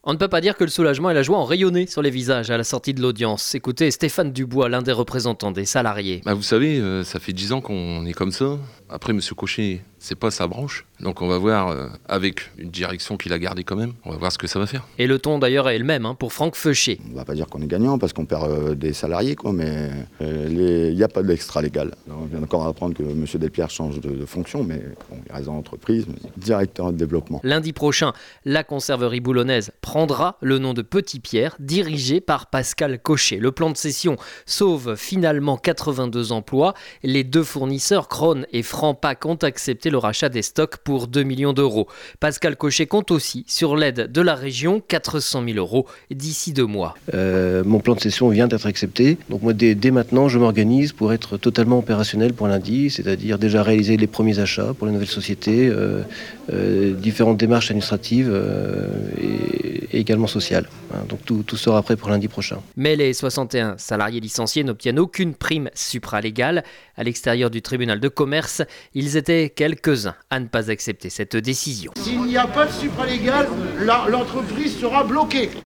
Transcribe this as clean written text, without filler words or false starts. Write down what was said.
On ne peut pas dire que le soulagement et la joie ont rayonné sur les visages à la sortie de l'audience. Écoutez Stéphane Dubois, l'un des représentants des salariés. Vous savez, ça fait 10 ans qu'on est comme ça. Après, M. Cochet, c'est pas sa branche. Donc on va voir, avec une direction qu'il a gardée quand même, on va voir ce que ça va faire. Et le ton d'ailleurs est le même pour Franck Feuché. On ne va pas dire qu'on est gagnant parce qu'on perd des salariés, mais il n'y a pas d'extra légal. On vient encore d'apprendre que M. Delpierre change de fonction, mais il reste dans l'entreprise, directeur de développement. Lundi prochain, la conserverie boulonnaise prendra le nom de Petit Pierre, dirigé par Pascal Cochet. Le plan de cession sauve finalement 82 emplois. Les deux fournisseurs, Krohn et Franpac, ont accepté le rachat des stocks pour 2 millions d'euros. Pascal Cochet compte aussi sur l'aide de la région, 400 000 euros d'ici 2 mois. Mon plan de cession vient d'être accepté. Donc moi, dès maintenant, je m'organise pour être totalement opérationnel pour lundi, c'est-à-dire déjà réaliser les premiers achats pour les nouvelles sociétés, différentes démarches administratives et également sociales. Donc tout sera prêt pour lundi prochain. Mais les 61 salariés licenciés n'obtiennent aucune prime supralégale. À l'extérieur du tribunal de commerce, ils étaient quelques-uns à ne pas accepter cette décision. S'il n'y a pas de supralégal, l'entreprise sera bloquée.